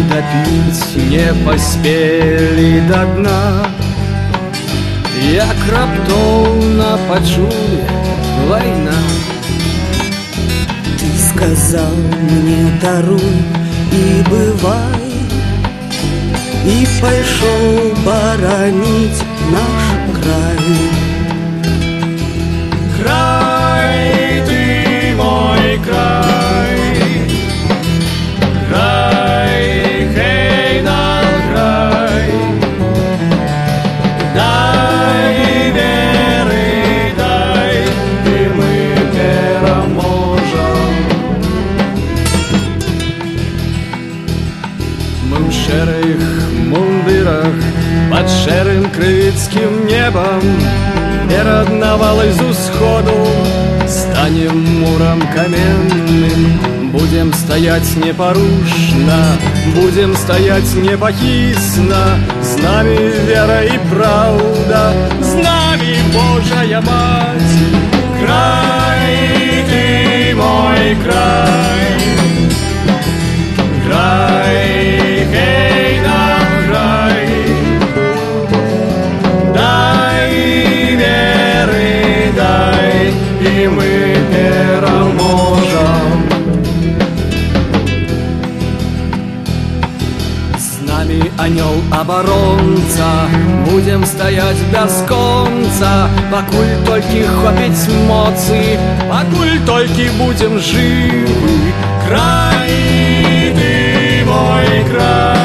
допить не поспели до дна. Як раптоўна пачулі вайна. Ты сказал мне даруй и бывай, и пошел боронить наш край. Край, ты мой край, край, хейна, край, дай веры, дай, и мы пераможем. Мы ў шэрых мундырах под шэрым крывіцкім небом перад навалай з усходу станем мурам каменным. Будем стоять непорушно, будем стоять непохисно. С нами вера и правда, с нами Божья Мать. Край, ты мой край, край, хейна, край, дай веры, дай, и мы пераможем. С нами анёл-абаронца, будем стоять бясконца, пакуль толькі хопіць моцы, пакуль толькі будем жывы. Край, ты мой край.